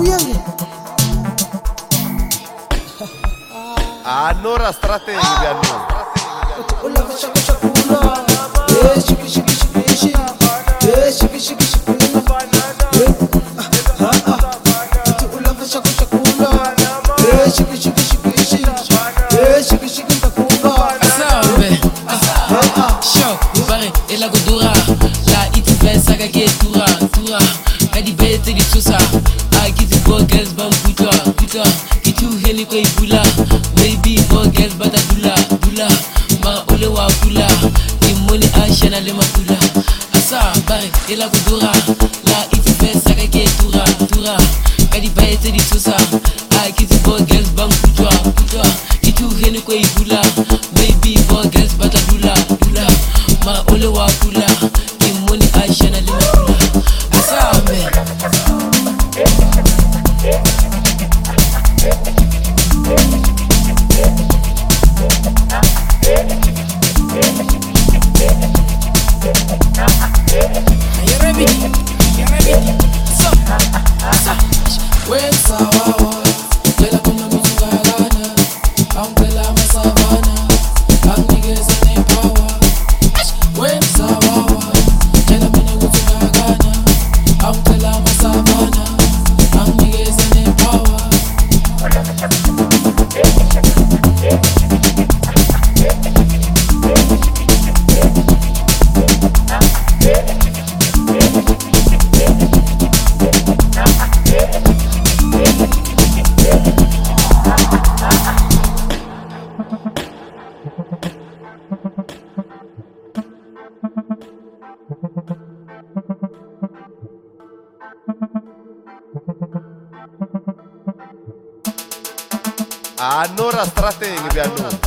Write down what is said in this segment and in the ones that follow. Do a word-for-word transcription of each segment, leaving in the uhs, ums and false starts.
Allora strategia no. Ela godura, la iti pensa che è tura, tura, che di bete di susa, a chi ti può girls bam puta, puta, che tu heli coi bula, baby può girls bada dula, dula, ma ole wa kula, di money ashana le makula, asa bare, ela godura, la iti pensa che è tura, tura, che di bete di susa, a chi ti può girls bam puta, puta, che tu heli coi bula, baby può girls bada dula, dula. Ma ole wa kula, ki money ashana le makula. Asambe. You ready? You ready? So, so. When sawawa, tela kuna mungalana, ampela masavana, amnigeza ne power. When sawawa, tela mina kutungagana, ampela masavana, amnigeza ne power. Allora strategia no.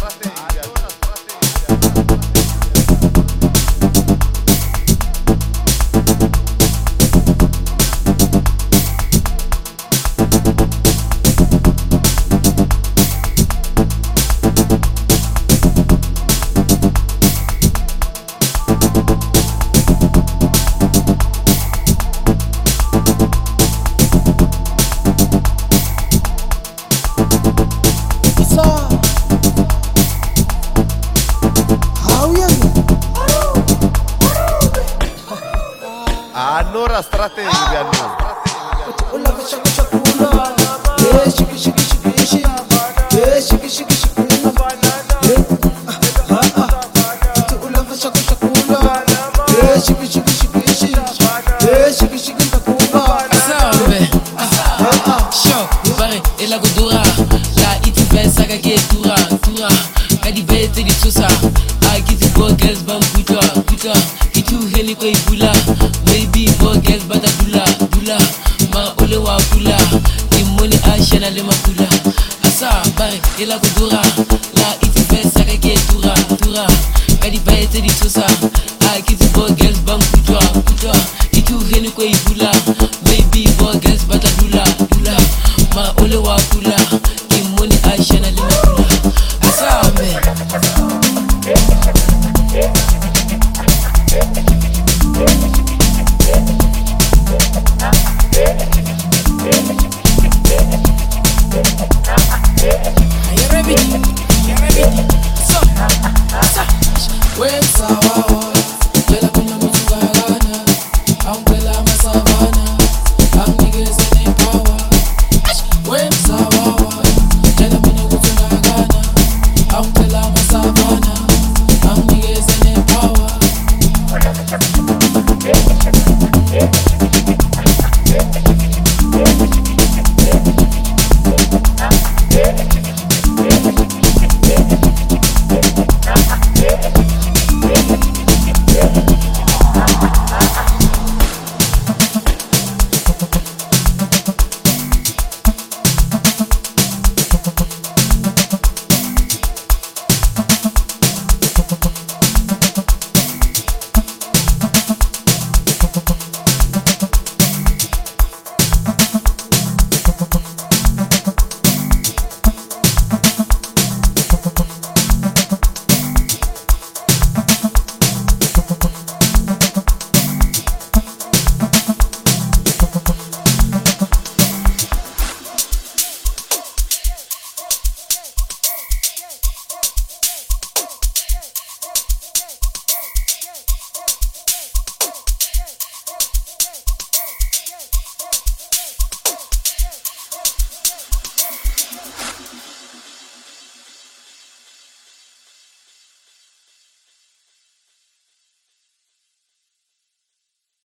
Allora strategia no. Ela godura, la iti pensa che è tura, tura, che di bete di susa, a chi ti può girls bam puta, puta, che tu heli coi bula, baby può girls bada dula, dula, ma ole wa kula, di money ashana le makula, asa bare, ela godura, la iti pensa che è tura, tura, che di bete di susa, a chi ti può girls bam puta, puta, che tu heli coi bula.